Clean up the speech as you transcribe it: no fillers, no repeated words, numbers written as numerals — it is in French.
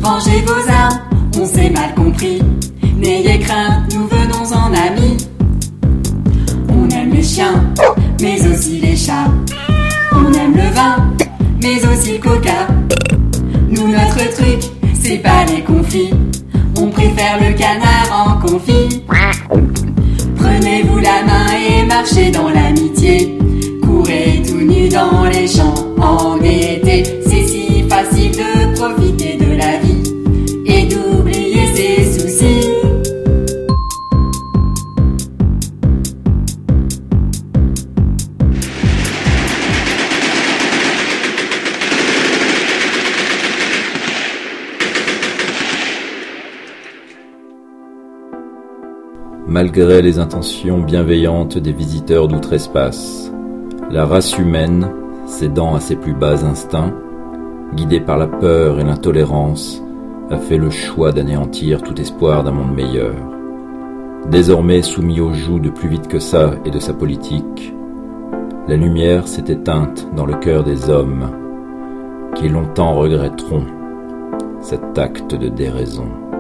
Rangez vos armes, on s'est mal compris. N'ayez crainte, nous venons en amis. On aime les chiens, mais aussi les chats. On aime le vin, mais aussi le coca. Nous, notre truc, c'est pas les confits. On préfère le canard en confit. Prenez-vous la main et marchez dans l'amitié. Courez tout nus dans les champs en gaieté. C'est si facile de profiter de la vie et d'oublier ses soucis. Malgré les intentions bienveillantes des visiteurs d'outre-espace, la race humaine, cédant à ses plus bas instincts, guidée par la peur et l'intolérance, a fait le choix d'anéantir tout espoir d'un monde meilleur. Désormais soumis au joug de Plus vite que ça et de sa politique, la lumière s'est éteinte dans le cœur des hommes, qui longtemps regretteront cet acte de déraison.